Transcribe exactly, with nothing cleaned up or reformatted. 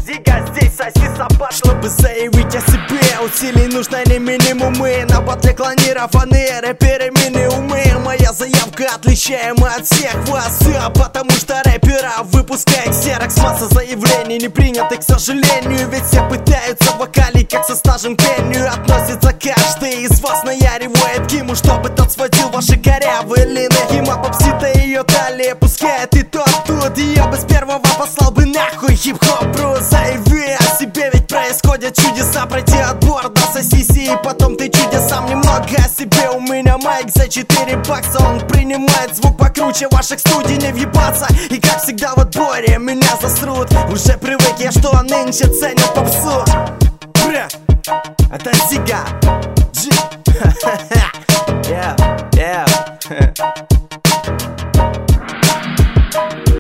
Зига здесь, соси собаку. Чтобы заявить о себе, усилий нужно не минимумы. На батле клонированы рэперы мини-умы. Моя заявка отличаема от всех вас, а потому что рэпера выпускает ксерокс. Масса заявлений не приняты, к сожалению. Ведь все пытаются вокалить, как со стажем к пению. Относится каждый из вас, наяривает Киму, чтобы тот сводил ваши корявые лины. Кима попсита ее далее пускает и тот тут. Ее бы с первого послал бы нахуй хип-хоп, бру. Заяви о себе, ведь происходят чудеса. Пройти отбор, да сосиси, и потом ты чудесам. Немного о себе, у меня майк за четыре бакса. Он принимает звук покруче ваших студий, не въебаться. И как всегда в отборе меня засрут. Уже привык я, что нынче ценят попсу. Бля, это Зига Джи. Yeah, yeah.